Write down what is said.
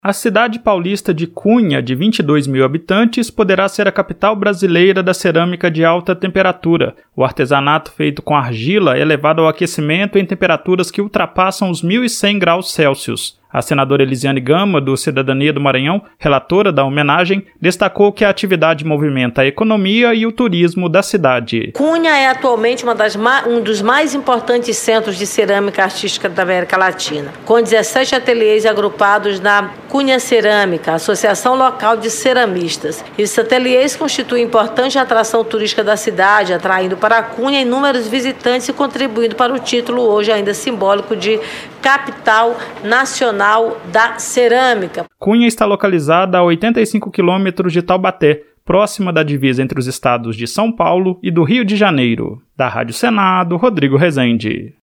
A cidade paulista de Cunha, de 22 mil habitantes, poderá ser a capital brasileira da cerâmica de alta temperatura. O artesanato feito com argila é levado ao aquecimento em temperaturas que ultrapassam os 1.100 graus Celsius. A senadora Elisiane Gama, do Cidadania do Maranhão, relatora da homenagem, destacou que a atividade movimenta a economia e o turismo da cidade. Cunha é atualmente um dos mais importantes centros de cerâmica artística da América Latina, com 17 ateliês agrupados na Cunha Cerâmica, Associação Local de Ceramistas. Esses ateliês constituem importante atração turística da cidade, atraindo para Cunha inúmeros visitantes e contribuindo para o título hoje ainda simbólico de Capital Nacional da Cerâmica. Cunha está localizada a 85 quilômetros de Taubaté, próxima da divisa entre os estados de São Paulo e do Rio de Janeiro. Da Rádio Senado, Rodrigo Rezende.